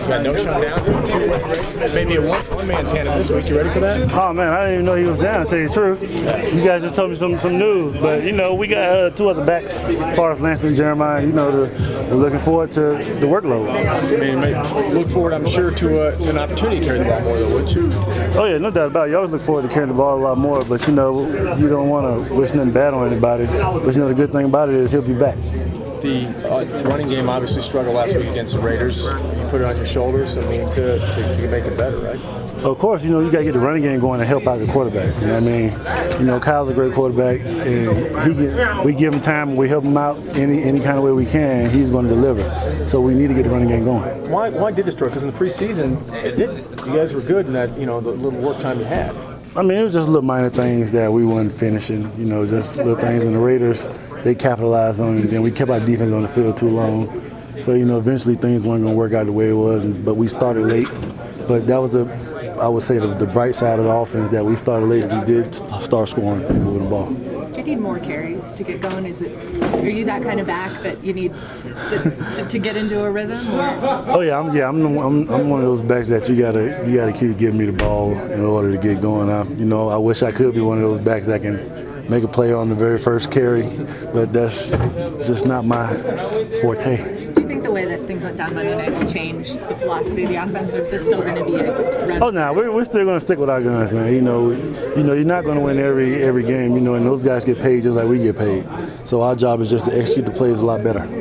got no shutdowns, so 2 races, maybe a one-man tandem this week. You ready for that? Oh man, I didn't even know he was down, to tell you the truth. You guys just told me some news, but we got 2 other backs as far as Lance and Jeremiah. We're looking forward to the workload. I mean, look forward, I'm sure, to an opportunity to carry the ball more, though, wouldn't you? Oh yeah, no doubt about it. You always look forward to carrying the ball a lot more, but you don't want to wish nothing bad on anybody. But the good thing about it is he'll be back. The running game obviously struggled last week against the Raiders. You put it on your shoulders, to make it better, right? Of course, you got to get the running game going and help out the quarterback. You know what I mean? Kyle's a great quarterback, and we give him time and we help him out any kind of way we can. He's going to deliver. So we need to get the running game going. Why did it struggle? Because in the preseason, it didn't. You guys were good in that, the little work time you had. I mean, it was just little minor things that we weren't finishing. Just little things. And the Raiders, they capitalized on it, and then we kept our defense on the field too long. So, eventually things weren't going to work out the way it was, but we started late. But that was I would say the bright side of the offense, that we started late and we did start scoring and moving the ball. Do you need more carries to get going? Are you that kind of back that you need to get into a rhythm? Or? Oh yeah, I'm one of those backs that you gotta keep giving me the ball in order to get going. I wish I could be one of those backs that can make a play on the very first carry, but that's just not my forte. Do you think the way that things went down Monday night will change the philosophy of the offense, or is this still going to be a run? Oh no, we're still going to stick with our guns, man. You're not going to win every game, and those guys get paid just like we get paid. So our job is just to execute the plays a lot better.